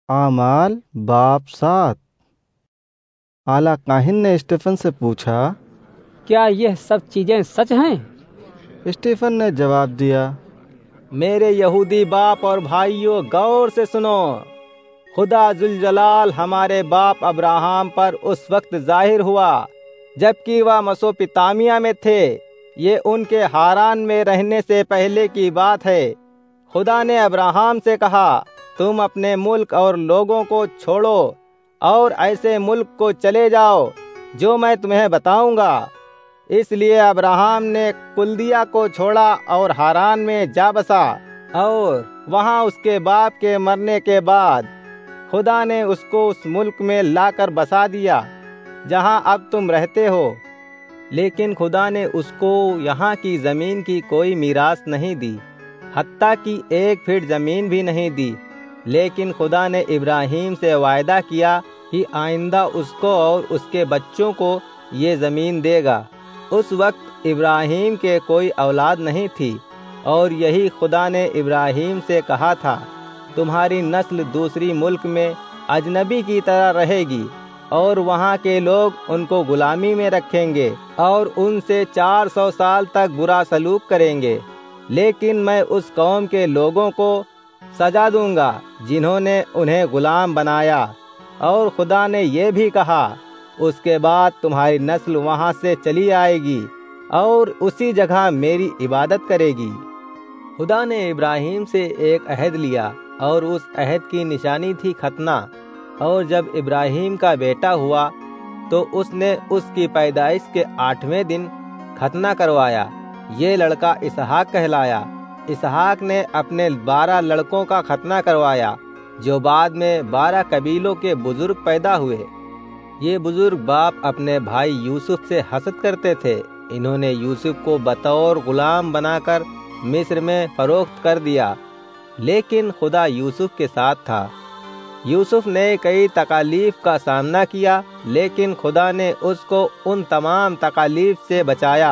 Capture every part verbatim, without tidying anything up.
आमाल बाप सात। आला काहिन ने स्टीफन से पूछा, क्या यह सब चीज़ें सच हैं? स्टीफन ने जवाब दिया, मेरे यहूदी बाप और भाइयों, गौर से सुनो। खुदा जुल जलाल हमारे बाप अब्राहम पर उस वक्त जाहिर हुआ जबकि वह मसोपितामिया में थे। ये उनके हारान में रहने से पहले की बात है। खुदा ने अब्राहम से कहा, तुम अपने मुल्क और लोगों को छोड़ो और ऐसे मुल्क को चले जाओ जो मैं तुम्हें बताऊंगा। इसलिए अब्राहम ने कुल्दिया को छोड़ा और हारान में जा बसा, और वहां उसके बाप के मरने के बाद खुदा ने उसको उस मुल्क में लाकर बसा दिया जहां अब तुम रहते हो। लेकिन खुदा ने उसको यहाँ की जमीन की कोई मीरास नहीं दी, हत्ता कि एक फीट जमीन भी नहीं दी। लेकिन खुदा ने इब्राहिम से वायदा किया कि आइंदा उसको और उसके बच्चों को ये जमीन देगा। उस वक्त इब्राहिम के कोई औलाद नहीं थी, और यही खुदा ने इब्राहिम से कहा था, तुम्हारी नस्ल दूसरी मुल्क में अजनबी की तरह रहेगी, और वहाँ के लोग उनको गुलामी में रखेंगे और उनसे चार सौ साल तक बुरा सलूक करेंगे। लेकिन मैं उस कौम के लोगों को सजा दूंगा जिन्होंने उन्हें गुलाम बनाया। और खुदा ने ये भी कहा, उसके बाद तुम्हारी नस्ल वहाँ से चली आएगी और उसी जगह मेरी इबादत करेगी। खुदा ने इब्राहिम से एक अहद लिया, और उस अहद की निशानी थी खतना। और जब इब्राहिम का बेटा हुआ तो उसने उसकी पैदाइश के आठवें दिन खतना करवाया। ये लड़का इसहाक कहलाया। इसहाक ने अपने बारह लड़कों का खतना करवाया, जो बाद में बारह कबीलों के बुजुर्ग पैदा हुए। ये बुजुर्ग बाप अपने भाई यूसुफ से हसद करते थे। इन्होंने यूसुफ को बतौर गुलाम बनाकर मिस्र में फरोख्त कर दिया। लेकिन खुदा यूसुफ के साथ था। यूसुफ ने कई तकालीफ का सामना किया, लेकिन खुदा ने उसको उन तमाम तकालीफ से बचाया।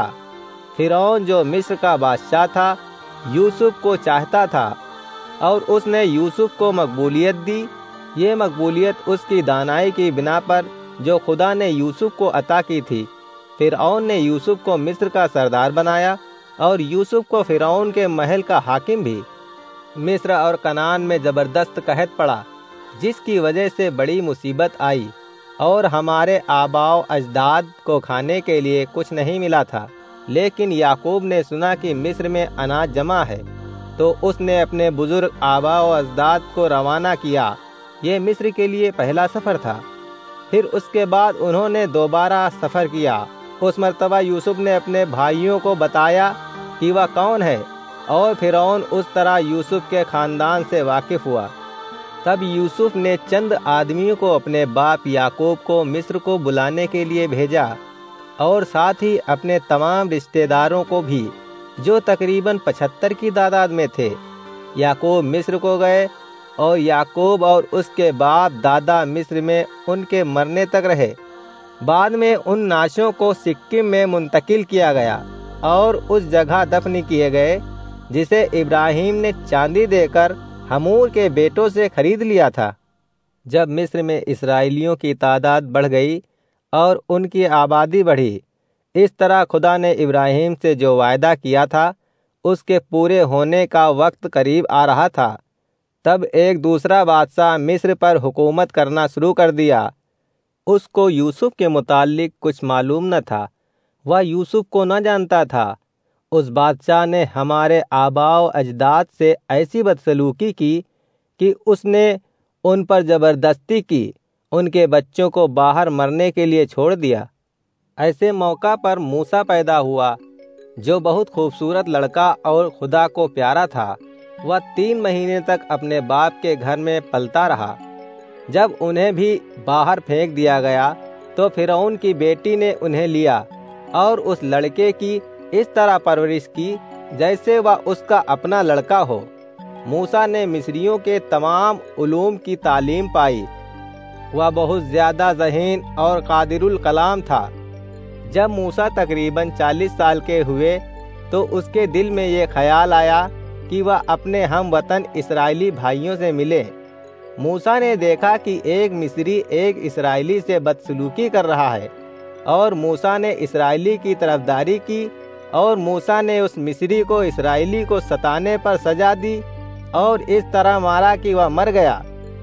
फिरौन जो मिस्र का बादशाह था, यूसुफ को चाहता था, और उसने यूसुफ को मकबूलियत दी। ये मकबूलियत उसकी दानाई की बिना पर जो खुदा ने यूसुफ को अता की थी। फिरौन ने यूसुफ को मिस्र का सरदार बनाया, और यूसुफ को फिरौन के महल का हाकिम भी। मिस्र और कनान में जबरदस्त कहत पड़ा, जिसकी वजह से बड़ी मुसीबत आई, और हमारे आबाओ अजदाद को खाने के लिए कुछ नहीं मिला था। लेकिन याकूब ने सुना कि मिस्र में अनाज जमा है, तो उसने अपने बुजुर्ग आबाओ अजदाद को रवाना किया। ये मिस्र के लिए पहला सफ़र था। फिर उसके बाद उन्होंने दोबारा सफ़र किया। उस मर्तबा यूसुफ ने अपने भाइयों को बताया कि वह कौन है, और फिरौन उस तरह यूसुफ के ख़ानदान से वाकिफ़ हुआ। तब यूसुफ ने चंद आदमियों को अपने बाप याकूब को मिस्र को बुलाने के लिए भेजा, और साथ ही अपने तमाम रिश्तेदारों को भी, जो तकरीबन पचहत्तर की तादाद में थे। याकूब मिस्र को गए, और याकूब और उसके बाप दादा मिस्र में उनके मरने तक रहे। बाद में उन नाशों को सिक्किम में मुंतकिल किया गया, और उस जगह दफन किए गए जिसे इब्राहिम ने चांदी देकर हमूर के बेटों से खरीद लिया था। जब मिस्र में इस्राएलियों की तादाद बढ़ गई और उनकी आबादी बढ़ी, इस तरह खुदा ने इब्राहिम से जो वायदा किया था, उसके पूरे होने का वक्त करीब आ रहा था। तब एक दूसरा बादशाह मिस्र पर हुकूमत करना शुरू कर दिया। उसको यूसुफ के मुतालिक कुछ मालूम न था, वह यूसुफ को न जानता था। उस बादशाह ने हमारे आबाओ अजदाद से ऐसी बदसलूकी की कि उसने उन पर ज़बरदस्ती की, उनके बच्चों को बाहर मरने के लिए छोड़ दिया। ऐसे मौका पर मूसा पैदा हुआ, जो बहुत खूबसूरत लड़का और खुदा को प्यारा था। वह तीन महीने तक अपने बाप के घर में पलता रहा। जब उन्हें भी बाहर फेंक दिया गया, तो फिरौन की बेटी ने उन्हें लिया और उस लड़के की इस तरह परवरिश की जैसे वह उसका अपना लड़का हो। मूसा ने मिस्रियों के तमाम उलूम की तालीम पाई। वह बहुत ज़्यादा ज़हीन और कादिरुल कलाम था। जब मूसा तकरीबन चालीस साल के हुए, तो उसके दिल में ये ख्याल आया कि वह अपने हम वतन इसराइली भाइयों से मिले। موسیٰ نے دیکھا کہ ایک مصری ایک اسرائیلی سے بدسلوکی کر رہا ہے، اور موسیٰ نے اسرائیلی کی طرفداری کی، اور موسیٰ نے اس مصری کو اسرائیلی کو ستانے پر سزا دی اور اس طرح مارا کہ وہ مر گیا۔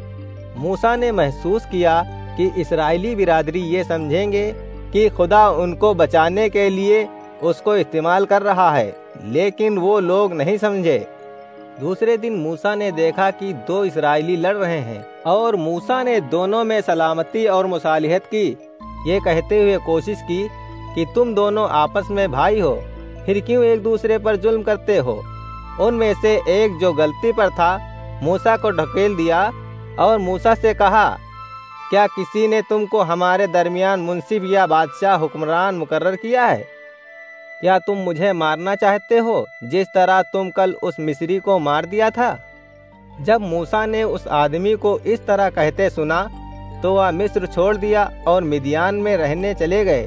موسیٰ نے محسوس کیا کہ اسرائیلی برادری یہ سمجھیں گے کہ خدا ان کو بچانے کے لیے اس کو استعمال کر رہا ہے، لیکن وہ لوگ نہیں سمجھے۔ دوسرے دن موسیٰ نے دیکھا کہ دو اسرائیلی لڑ رہے ہیں، اور موسیٰ نے دونوں میں سلامتی اور مصالحت کی، یہ کہتے ہوئے کوشش کی کہ تم دونوں آپس میں بھائی ہو، پھر کیوں ایک دوسرے پر ظلم کرتے ہو؟ ان میں سے ایک جو غلطی پر تھا موسیٰ کو ڈھکیل دیا اور موسیٰ سے کہا، کیا کسی نے تم کو ہمارے درمیان منصف یا بادشاہ حکمران مقرر کیا ہے؟ کیا تم مجھے مارنا چاہتے ہو جس طرح تم کل اس مصری کو مار دیا تھا؟ جب موسیٰ نے اس آدمی کو اس طرح کہتے سنا تو وہ مصر چھوڑ دیا اور مدیان میں رہنے چلے گئے۔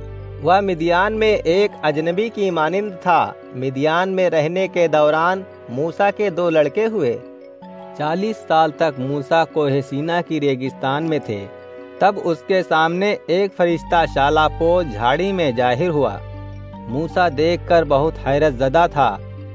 وہ مدیان میں ایک اجنبی کی مانند تھا۔ مدیان میں رہنے کے دوران موسیٰ کے دو لڑکے ہوئے۔ چالیس سال تک موسیٰ کوہ سینا کی ریگستان میں تھے۔ تب اس کے سامنے ایک فرشتہ شالا پوش جھاڑی میں ظاہر ہوا۔ موسیٰ دیکھ کر بہت حیرت زدہ تھا۔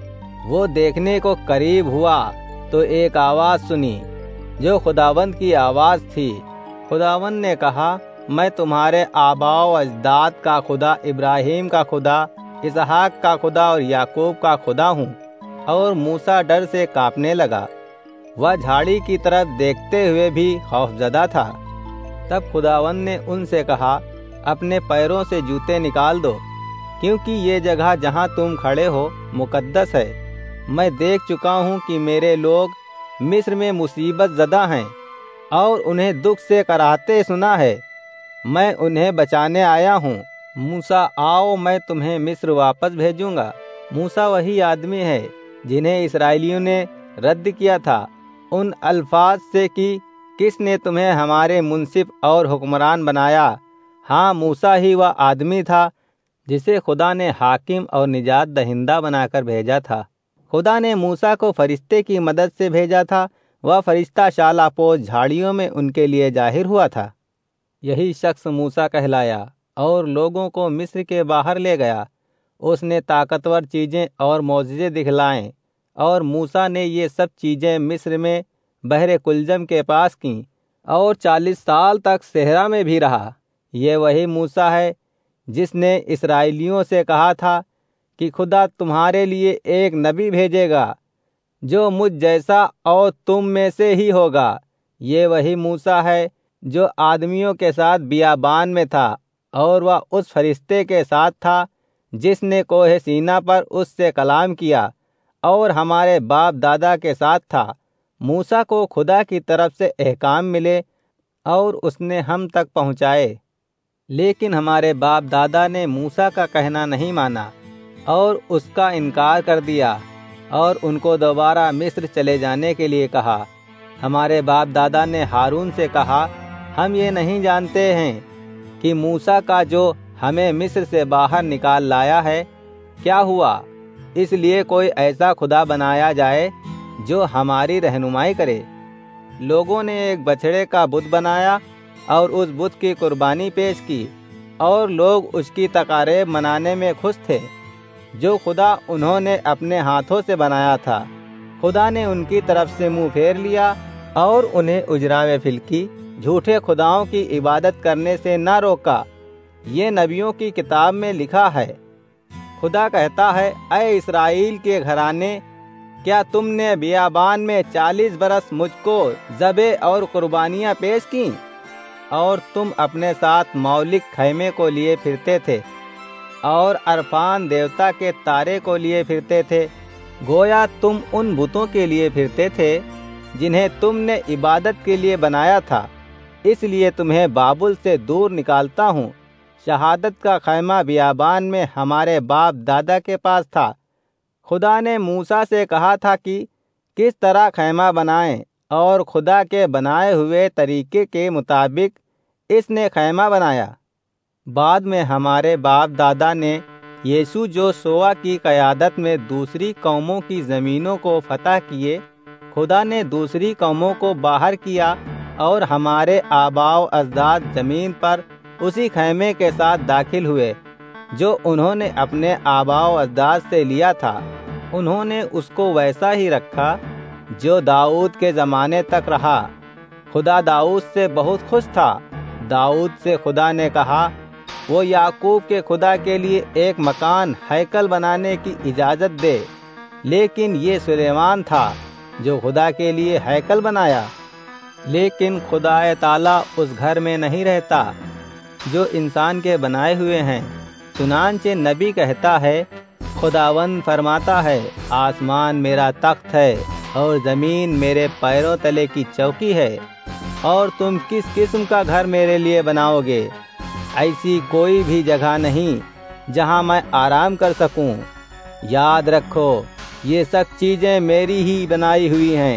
وہ دیکھنے کو قریب ہوا تو ایک آواز سنی جو خداوند کی آواز تھی۔ خداوند نے کہا، میں تمہارے آباء و اجداد کا خدا، ابراہیم کا خدا، اسحاق کا خدا اور یعقوب کا خدا ہوں۔ اور موسیٰ ڈر سے کانپنے لگا، وہ جھاڑی کی طرف دیکھتے ہوئے بھی خوفزدہ تھا۔ تب خداوند نے ان سے کہا، اپنے پیروں سے جوتے نکال دو، کیونکہ یہ جگہ جہاں تم کھڑے ہو مقدس ہے۔ میں دیکھ چکا ہوں کہ میرے لوگ مصر میں مصیبت زدہ ہیں اور انہیں دکھ سے کراہتے سنا ہے۔ میں انہیں بچانے آیا ہوں۔ موسیٰ، آؤ، میں تمہیں مصر واپس بھیجوں گا۔ موسیٰ وہی آدمی ہے جنہیں اسرائیلیوں نے رد کیا تھا ان الفاظ سے کہ کس نے تمہیں ہمارے منصف اور حکمران بنایا؟ ہاں، موسیٰ ہی وہ آدمی تھا جسے خدا نے حاکم اور نجات دہندہ بنا کر بھیجا تھا۔ خدا نے موسیٰ کو فرشتے کی مدد سے بھیجا تھا۔ وہ فرشتہ شالا پوش جھاڑیوں میں ان کے لیے ظاہر ہوا تھا۔ یہی شخص موسیٰ کہلایا اور لوگوں کو مصر کے باہر لے گیا۔ اس نے طاقتور چیزیں اور معجزے دکھلائے، اور موسیٰ نے یہ سب چیزیں مصر میں بحر کلجم کے پاس کیں، اور چالیس سال تک صحرا میں بھی رہا۔ یہ وہی موسیٰ ہے جس نے اسرائیلیوں سے کہا تھا کہ خدا تمہارے لیے ایک نبی بھیجے گا جو مجھ جیسا اور تم میں سے ہی ہوگا۔ یہ وہی موسیٰ ہے جو آدمیوں کے ساتھ بیابان میں تھا، اور وہ اس فرشتے کے ساتھ تھا جس نے کوہ سینا پر اس سے کلام کیا، اور ہمارے باپ دادا کے ساتھ تھا۔ موسیٰ کو خدا کی طرف سے احکام ملے اور اس نے ہم تک پہنچائے، لیکن ہمارے باپ دادا نے موسیٰ کا کہنا نہیں مانا اور اس کا انکار کر دیا، اور ان کو دوبارہ مصر چلے جانے کے لیے کہا۔ ہمارے باپ دادا نے ہارون سے کہا، ہم یہ نہیں جانتے ہیں کہ موسیٰ کا جو ہمیں مصر سے باہر نکال لایا ہے کیا ہوا، اس لیے کوئی ایسا خدا بنایا جائے جو ہماری رہنمائی کرے۔ لوگوں نے ایک بچھڑے کا بت بنایا اور اس بت کی قربانی پیش کی، اور لوگ اس کی تقاریب منانے میں خوش تھے جو خدا انہوں نے اپنے ہاتھوں سے بنایا تھا۔ خدا نے ان کی طرف سے منہ پھیر لیا اور انہیں اجرام فلکی جھوٹے خداؤں کی عبادت کرنے سے نہ روکا۔ یہ نبیوں کی کتاب میں لکھا ہے۔ خدا کہتا ہے، اے اسرائیل کے گھرانے، کیا تم نے بیابان میں چالیس برس مجھ کو ذبح اور قربانیاں پیش کیں؟ اور تم اپنے ساتھ مولک خیمے کو لیے پھرتے تھے اور عرفان دیوتا کے تارے کو لیے پھرتے تھے، گویا تم ان بتوں کے لیے پھرتے تھے جنہیں تم نے عبادت کے لیے بنایا تھا۔ اس لیے تمہیں بابل سے دور نکالتا ہوں۔ شہادت کا خیمہ بیابان میں ہمارے باپ دادا کے پاس تھا۔ خدا نے موسیٰ سے کہا تھا کہ کس طرح خیمہ بنائیں، اور خدا کے بنائے ہوئے طریقے کے مطابق اس نے خیمہ بنایا۔ بعد میں ہمارے باپ دادا نے یسوع جو سوا کی قیادت میں دوسری قوموں کی زمینوں کو فتح کیے خدا نے دوسری قوموں کو باہر کیا اور ہمارے آباؤ اجداد زمین پر اسی خیمے کے ساتھ داخل ہوئے جو انہوں نے اپنے آباؤ اجداد سے لیا تھا۔ انہوں نے اس کو ویسا ہی رکھا جو داؤد کے زمانے تک رہا۔ خدا داؤد سے بہت خوش تھا۔ داؤد سے خدا نے کہا وہ یعقوب کے خدا کے لیے ایک مکان ہیکل بنانے کی اجازت دے، لیکن یہ سلیمان تھا جو خدا کے لیے ہیکل بنایا۔ لیکن خدا تعالیٰ اس گھر میں نہیں رہتا جو انسان کے بنائے ہوئے ہیں۔ چنانچہ نبی کہتا ہے، خداوند فرماتا ہے، آسمان میرا تخت ہے اور زمین میرے پیروں تلے کی چوکی ہے، اور تم کس قسم کا گھر میرے لیے بناؤ گے؟ ایسی کوئی بھی جگہ نہیں جہاں میں آرام کر سکوں۔ یاد رکھو، یہ سب چیزیں میری ہی بنائی ہوئی ہیں۔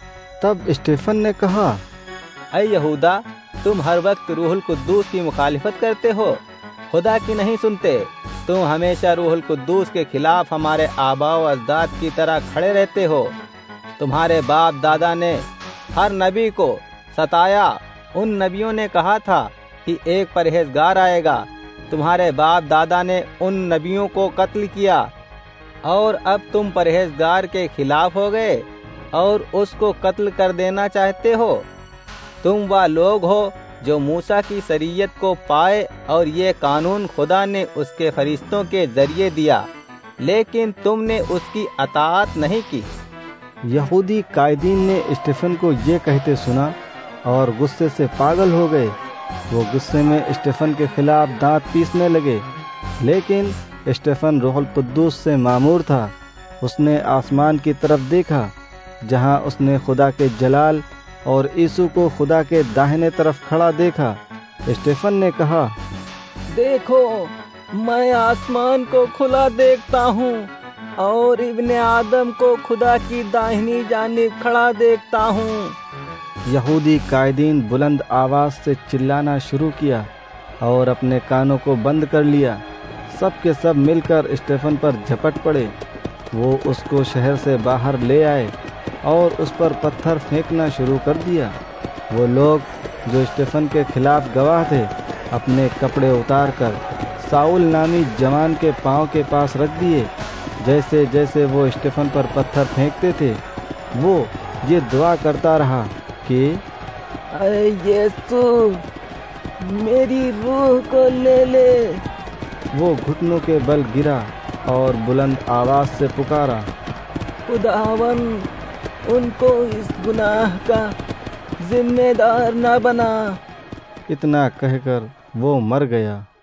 تب اسٹیفن نے کہا، اے یہودا، تم ہر وقت روح القدوس کی مخالفت کرتے ہو، خدا کی نہیں سنتے۔ تم ہمیشہ روح القدوس کے خلاف ہمارے آباء و اجداد کی طرح کھڑے رہتے ہو۔ تمہارے باپ دادا نے ہر نبی کو ستایا۔ ان نبیوں نے کہا تھا کہ ایک پرہیزگار آئے گا۔ تمہارے باپ دادا نے ان نبیوں کو قتل کیا، اور اب تم پرہیزگار کے خلاف ہو گئے اور اس کو قتل کر دینا چاہتے ہو۔ تم وہ لوگ ہو جو موسیٰ کی شریعت کو پائے، اور یہ قانون خدا نے اس کے فرشتوں کے ذریعے دیا، لیکن تم نے اس کی اطاعت نہیں کی۔ یہودی قائدین نے اسٹیفن کو یہ کہتے سنا اور غصے سے پاگل ہو گئے۔ وہ غصے میں اسٹیفن کے خلاف دانت پیسنے لگے، لیکن اسٹیفن روح القدوس سے معمور تھا۔ اس نے آسمان کی طرف دیکھا جہاں اس نے خدا کے جلال اور یسوع کو خدا کے داہنے طرف کھڑا دیکھا۔ اسٹیفن نے کہا، دیکھو، میں آسمان کو کھلا دیکھتا ہوں اور ابن آدم کو خدا کی داہنی جانب کھڑا دیکھتا ہوں۔ یہودی قائدین بلند آواز سے چلانا شروع کیا اور اپنے کانوں کو بند کر لیا۔ سب کے سب مل کر اسٹیفن پر جھپٹ پڑے۔ وہ اس کو شہر سے باہر لے آئے اور اس پر پتھر پھینکنا شروع کر دیا۔ وہ لوگ جو اسٹیفن کے خلاف گواہ تھے اپنے کپڑے اتار کر ساؤل نامی جوان کے پاؤں کے پاس رکھ دیے۔ جیسے جیسے وہ اسٹیفن پر پتھر پھینکتے تھے وہ یہ دعا کرتا رہا کہ اے یسوع، میری روح کو لے لے۔ وہ گھٹنوں کے بل گرا اور بلند آواز سے پکارا، خداوند، ان کو اس گناہ کا ذمہ دار نہ بنا۔ اتنا کہہ کر وہ مر گیا۔